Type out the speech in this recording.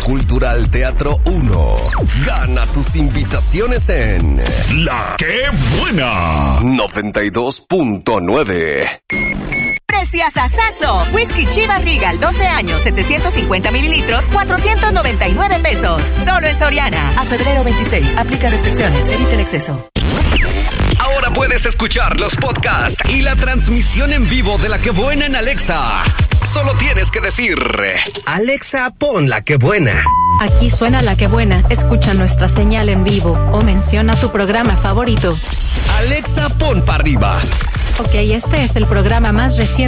Cultural Teatro 1. Gana tus invitaciones en La Que Buena 92.9. Preciasazo. Whisky Chivas Regal, 12 años, 750 mililitros, 499 pesos. Solo en Soriana. A febrero 26. Aplica restricciones. Evita el exceso. Ahora puedes escuchar los podcasts y la transmisión en vivo de La Que Buena en Alexa. Solo tienes que decir: Alexa, pon La Que Buena. Aquí suena La Que Buena. Escucha nuestra señal en vivo o menciona tu programa favorito. Alexa, pon para arriba. Ok, este es el programa más reciente